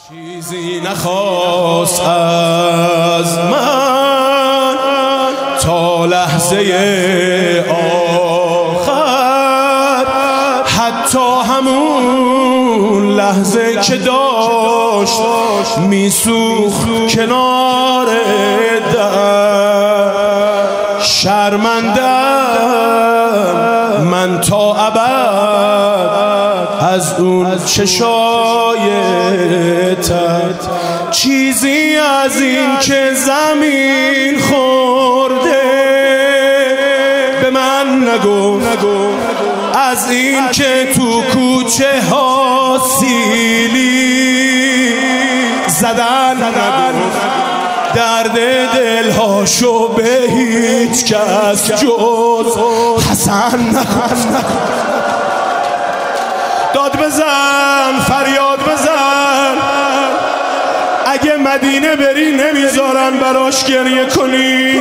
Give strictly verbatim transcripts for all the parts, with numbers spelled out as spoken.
چیزی نخواست از من تا لحظه آخر، حتی همون لحظه که داشت میسوخت کنار در. شرمندم من تا ابد از اون چشای تر، چیزی از این که زمین خورده به من نگو، از این که تو کوچه ها سیلی زدن نگو، درد دلهاشو به هیچ کس جز حسن نکن. داد بزن، فریاد بزن، اگه مدینه بری نمیذارن براش گریه کنی،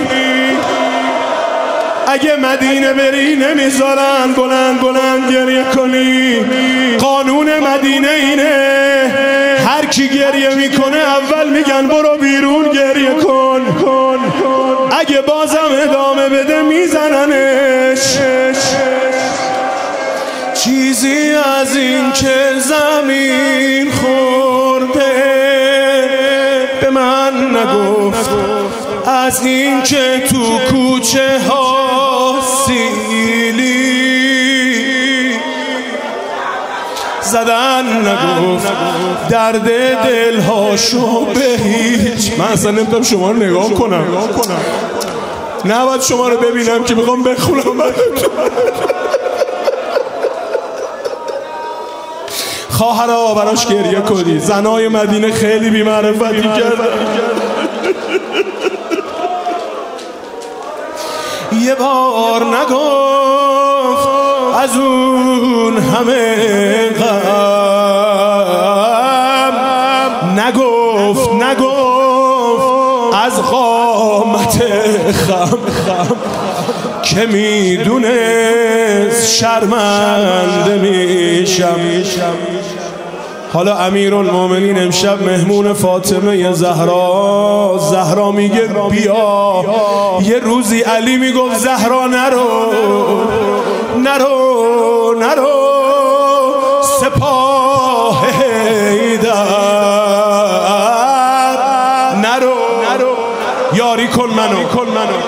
اگه مدینه بری نمیذارن بلند بلند گریه کنی. قانون مدینه اینه، هر کی گریه میکنه اول میگن برو بیرون گریه کن، اگه بازم ادامه بده میزننش. چیزی از این که زمین خورده به من نگفت، از این که تو کوچه ها سیلی زدن نگفت، درد دلهاشو به هیچ. من اصلا نمیتونم شما رو نگاه کنم، نباید شما رو ببینم که میخوام بخونم. خواهرها براش گریه کنید، زنای مدینه خیلی بی‌معرفتی کردن. یه بار نگفت از اون همه غم، نگفت نگفت از قامت خم که میدونست شرمنده میشم. حالا امیرالمومنین امشب مهمون فاطمه زهرا. زهرا میگه بیا. یه روزی علی میگفت زهرا نرو نرو نرو، سپاه حیدر نرو، یاری کن منو کن منو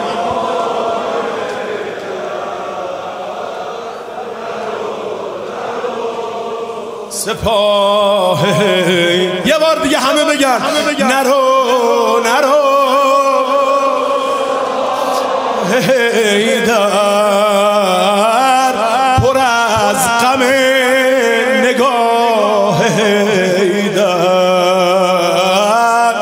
سپاه. یه بار دیگه همه بگن نرو نرو حیدر، پر از غم نگاه حیدر.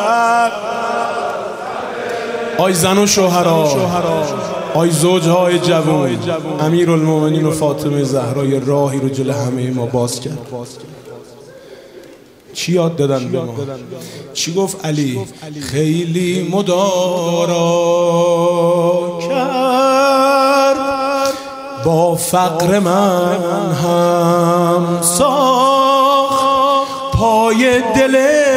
آی زن و شوهرها، آی زوجهای جوان، امیرالمومنین و فاطمه زهرا یه راهی رو جلوی همه ما باز کرد. چی یاد دادن به ما؟ چی گفت علی؟ خیلی مدارا کرد با فقر من هم ساخت، پای دل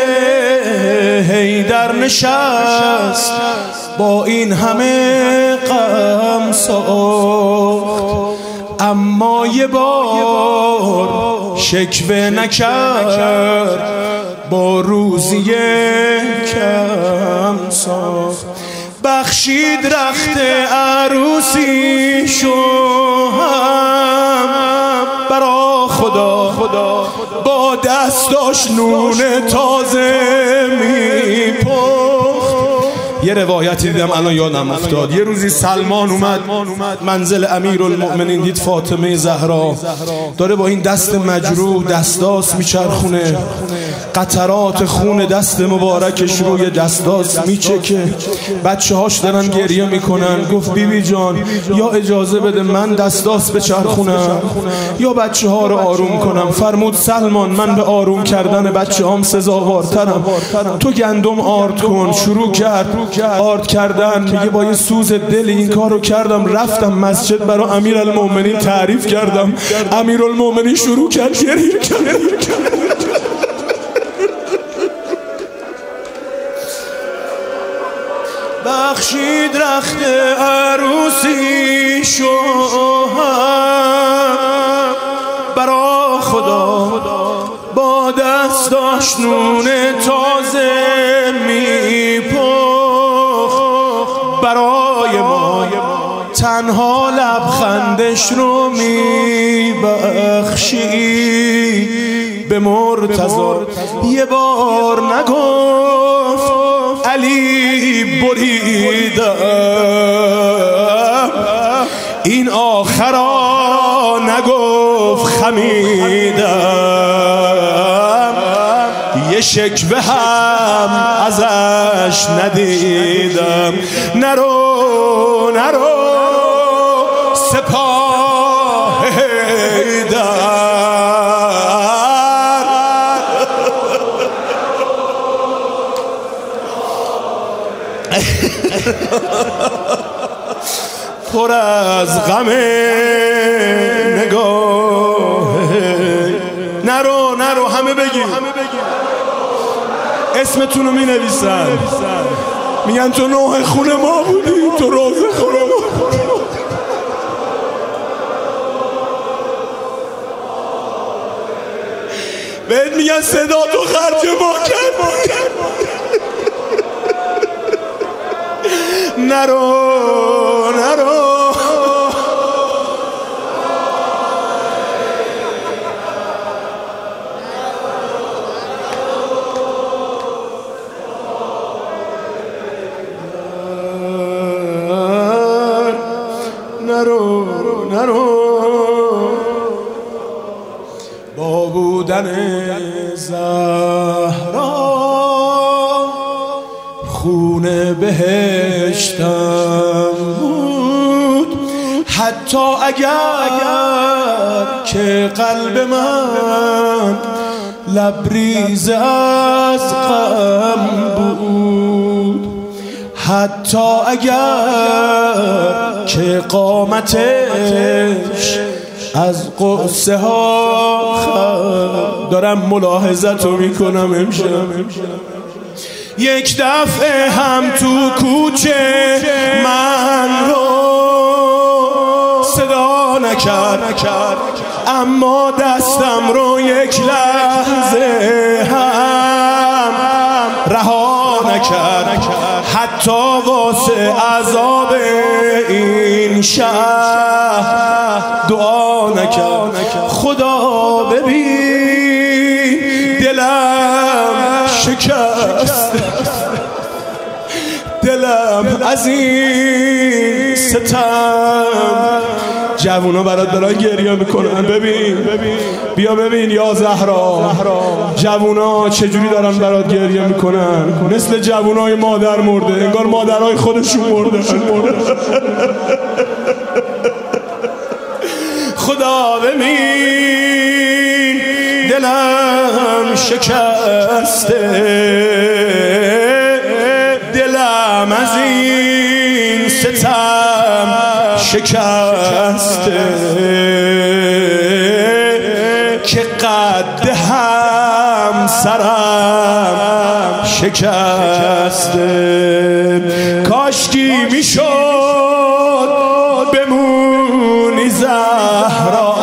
حیدر نشست با این همه غم ساخت، اما یه بار شکوه نکرد با روزی کم ساخت. بخشید رخت عروسی شو هم برا خدا، با دستاش نون تازه میپخت. یه روایتی دیدم الان یادم افتاد، یه روزی سلمان اومد منزل امیرالمومنین، دید فاطمه زهرا داره با این دست مجروح دستاس میچرخونه، قطرات خون دست مبارکش روی دستاس میچکه، بچه هاش دارن گریه میکنن. گفت بی بی جان یا اجازه بده من دستاس بچرخونم یا بچه ها رو آروم کنم. فرمود سلمان من به آروم کردن بچه هام سزاوارترم، تو گندم آرد کن. شروع کرد آرد کردن، میگه با یه سوز دل این کارو کردم، رفتم مسجد برای امیرالمومنین تعریف کردم، امیرالمومنین شروع کرد گریه کرد. بخشید رخت عروسی شوهر برا خدا با دستاش نون تازه میپخت برای ما تنها لبخندش رو میبخشید به مرتضی یه بار نگفت علی بریدم این آخرا نگفت خمیدم یه شکوه هم ازش ندیدم نرو نرو سپاه حیدر پر از غم نگاه نرو نرو همه بگی اسمتون رو می نویسن میگن تو نوح خونه ما بودی تو روزه خونه ما بودی بهت میگن صدا تو خرج ما کرد نرو نرو نرو نرو با بودن زهرا خونه بهشتم بود حتی اگر که قلب من لبریز از غم بود حتی اگر که قامتش از قصه ها خم دارم ملاحظت رو میکنم امشب یک دفعه هم تو کوچه من رو صدا نکرد اما دستم رو یک لحظه هم رها نکرد حتی واسه عذاب این شهر دعا نکرد خدا ببین دلم شکست دلم از این ستم جوونا برات دارن گریه میکنن ببین بیا ببین یا زهرا جوونا چجوری دارن برات گریه میکنن مثل جوونای مادر مرده انگار مادرای خودشون مرده خدا ببین دلم شکسته دلم از این ستم شکسته که قد هم سرم شکسته کاشکی میشد بمونی زهرا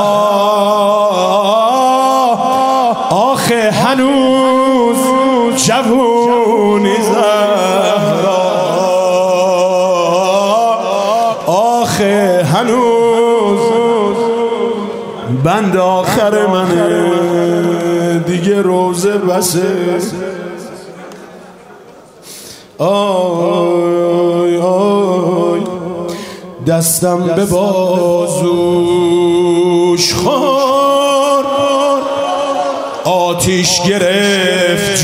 آخه هنوز جوونی زهرا آخه هنوز بند آخر منه دیگه روزه بسه آی آی دستم به بازوش خور آتیش گرفت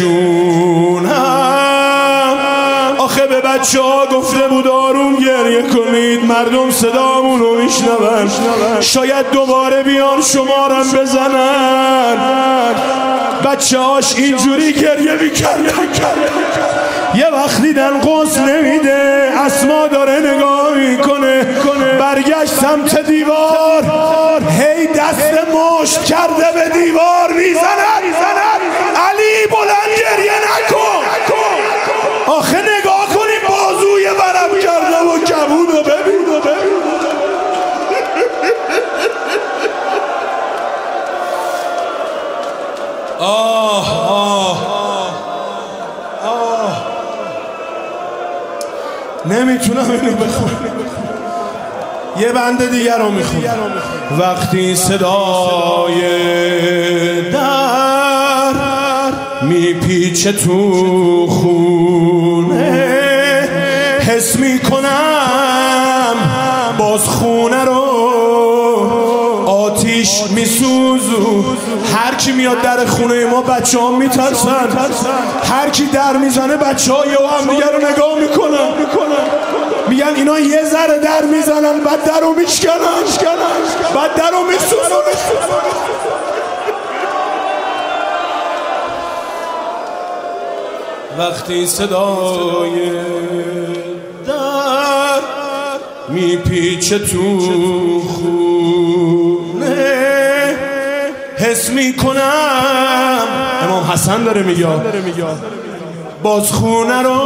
جونم آخه به بچه ها گفته بود آروم گریه کنید مردم صدامون رو میشنون شاید دوباره بیان شمارم بزنن بچه هاش اینجوری گریه میکردن یه وقت دیدن غسل نمیده اسما داره نگاه میکنه برگشت سمت دیوار هی دست مشت کرده به دیوار میزند علی بلند گریه نکن آخه نگاه کنیم بازوی برم نمیتونم اینو بخونم، یه بند دیگر رو میخونم. وقتی صدای در میپیچه تو خونه، حس میکنم باز خونه رو آتیش میسوزو. هر کی میاد در خونه ما بچه ها میترسن، هر کی در میزنه بچه ها یه هم دیگر رو نگاه میکنن، میگن اینا یه ذره در میزنن بعد در رو میشکنن، بعد در رو میسوزن. وقتی صدای در میپیچه تو خونه، حس میکنم امام حسن داره میگه باز خونه رو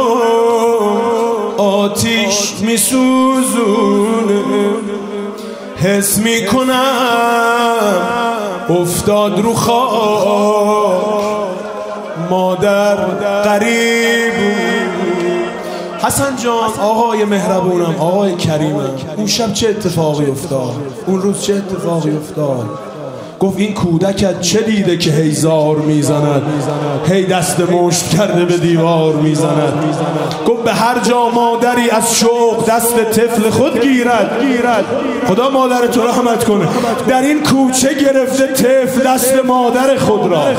آتیش میسوزونه. حس میکنم افتاد رو خاک مادر قریب. حسن جان آقای مهربونم، آقای کریمم، اون شب چه اتفاقی افتاد؟ اون روز چه اتفاقی افتاد؟ گفت این کودکت چه دیده که هی زار میزند، هی دست مشت کرده به دیوار میزند. گفت به هر جا مادری از شوق دست طفل خود گیرد، خدا مادر تو رحمت کنه، در این کوچه گرفته طفل دست مادر خود را.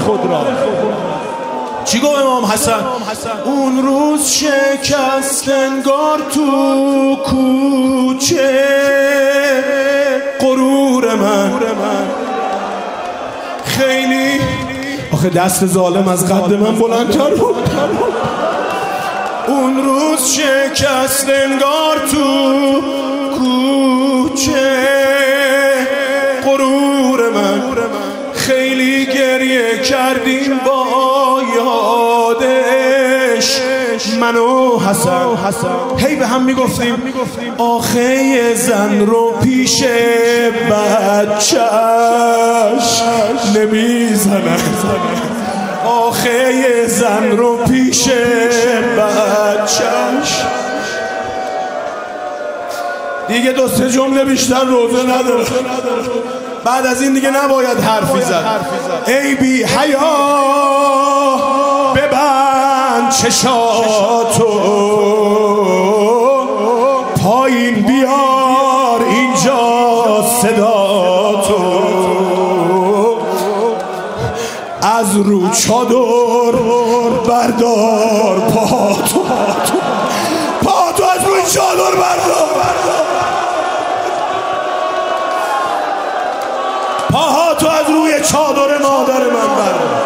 چی گفت امام حسن؟ اون روز شکست انگار تو کوچه غرور من، خیلی آخه دست ظالم از قد من بلندتر بود. اون روز شکست انگار تو کوچه غرور من، خیلی گریه کردیم با یادش من و حسن. هی به هم میگفتیم آخه زن رو پیش بچهش نمیزنن، آخه زن رو پیش بچهش. دیگه دو سه جمله بیشتر روزه نداره، بعد از این دیگه نباید حرفی زد. ای بی حیا ببند چشاتو، پایین بیار اینجا صداتو، از رو چادر بردار پاتو، پاتو از روی چادر بردار، پاهاتو از روی چادر مادر من بردار.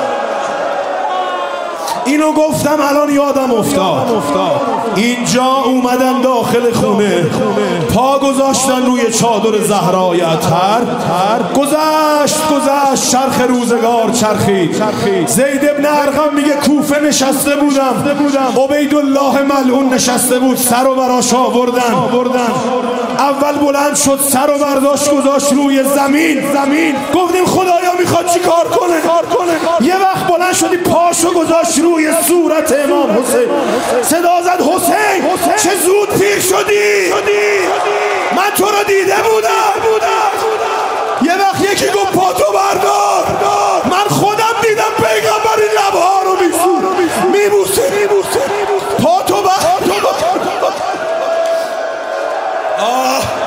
اینو گفتم الان یادم افتاد. اینجا اومدن داخل خونه، پا گذاشتن روی چادر زهرای اطهر، گذشت گذشت چرخ روزگار چرخید. زید ابن ارقم میگه کوفه نشسته بودم، عبیدالله ملعون نشسته بود، سر و براش آوردن. اول بلند شد، سر و برداشت گذاشت روی زمین. گفتیم خدایا میخواد چی کار کنه؟ یه وقت بلند شدی پاشو گذاشت روی صورت امام حسین، صدا زد حسین چه زود پیر شدی، من تو رو دیده بودم. یه وقت یکی گفت پاتو بردار، من خودم دیدم پیغمبر این لبها رو میبوسه، پاتو بردار. آه